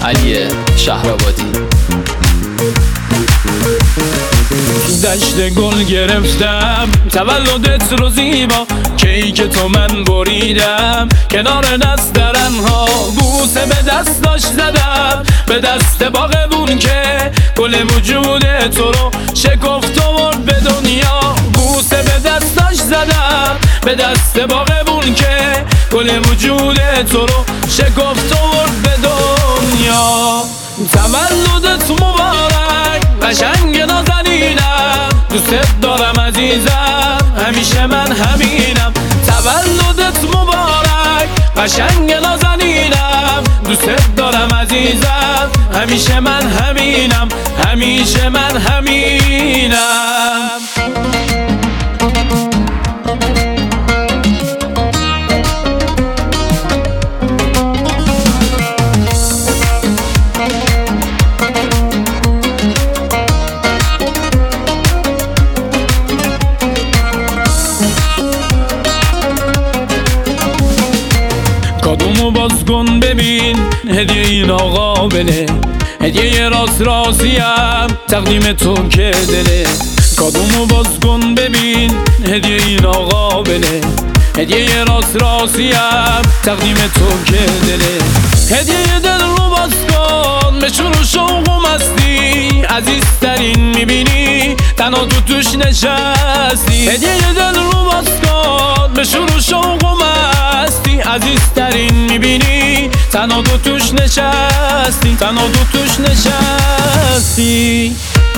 علی شهرآبادی. دشت گل گرفتم تولدت رو زیبا، کیک تو من بریدم کنار نسترنها، بوسه به دستاش زدم به دست باغبون که گل وجود تو رو شکفت آورد به دنیا، بوسه به دستاش زدم به دست باغبون که گل وجود تو رو شکفت آورد به دنیا. تولدت مبارک قشنگ نازنینم، دوست دارم عزیزم همیشه من همینم. تولدت مبارک قشنگ نازنینم، دوست دارم عزیزم همیشه من همینم، همیشه من همینم. کادومو باز کن ببین هدیه این آقا بله، هدیه راستیم تقدیم تو که دله. کادومو باز کن ببین هدیه این آقا بله، هدیه راستیم تقدیم تو که دله. هدیه دل رو باز کن به شور شوق و مستی، عزیزترین میبینی تنها تو توش نشستی. هدیه دل رو باز کن به شور شوق و مستی، عزیزترین میبینی تنها تو توش نشستی، تنها تو توش نشستی.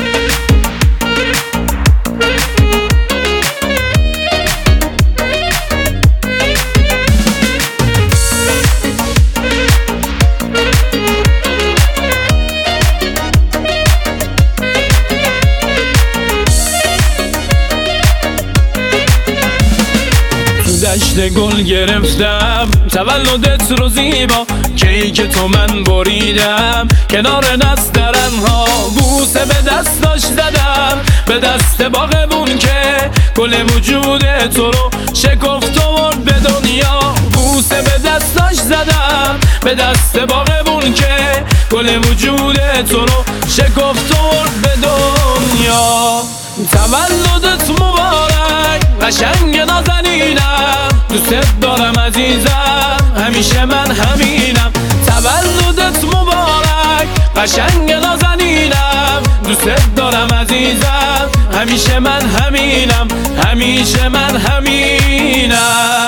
دشت گل گرفتم تولدت رو زیبا، کیک تو من بریدم کنار نسترنها، بوسه به دستاش زدم به دست باغبون که گل وجود تو رو شکفت آورد به دنیا، بوسه به دستاش زدم به دست باغبون که گل وجود تو رو شکفت آورد به دنیا. تولدت مبارک قشنگ نازنینم، دوست دارم عزیزم همیشه من همینم. تولدت مبارک قشنگ نازنینم، دوست دارم عزیزم همیشه من همینم، همیشه من همینم.